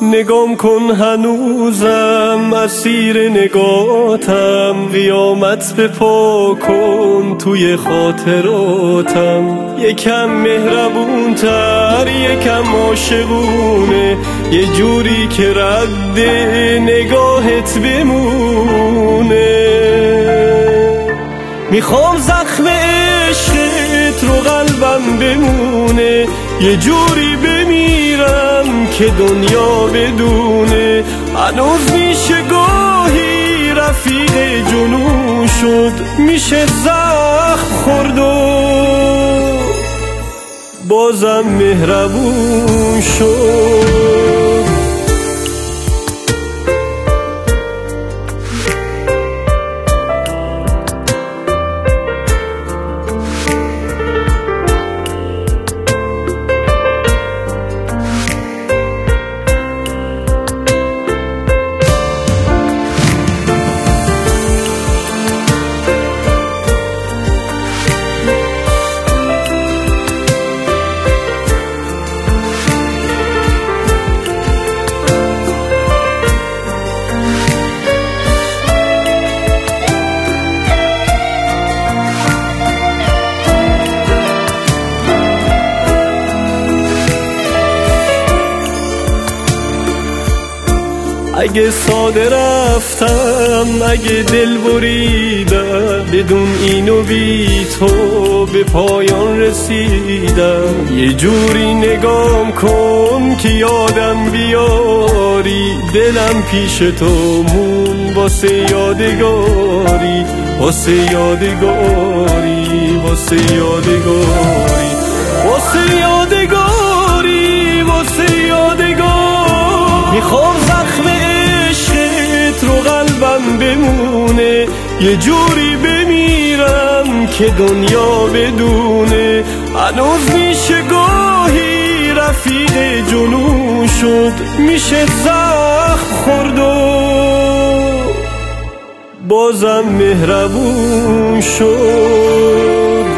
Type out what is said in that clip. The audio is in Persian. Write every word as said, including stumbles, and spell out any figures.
نگام کن هنوزم اسیر نگاتم، قیامت به پا کن توی خاطراتم. یکم مهربون تر یکم عاشقونه، یه جوری که رد نگاهت بمونه. میخوام زخم عشقت رو قلبم بمونه، یه جوری بمیرم که دنیا بدونه. هنوز میشه گاهی رفیق جنون شد، میشه زخم خورد و بازم مهربون شد. اگه ساده رفتم، اگه دل بریدم، بدون اینو بی تو به پایان رسیدم. یه جوری نگام کن که یادم بیاری، دلم پیش تو مون واسه یادگاری، واسه یادگاری، واسه یادگاری، واسه یادگاری، واسه یادگاری. میخوام زخم عشقت رو قلبم بمونه، یه جوری بمیرم که دنیا بدونه. هنوز میشه گاهی رفیق جنون شد، میشه زخم خورد و بازم مهربون شد.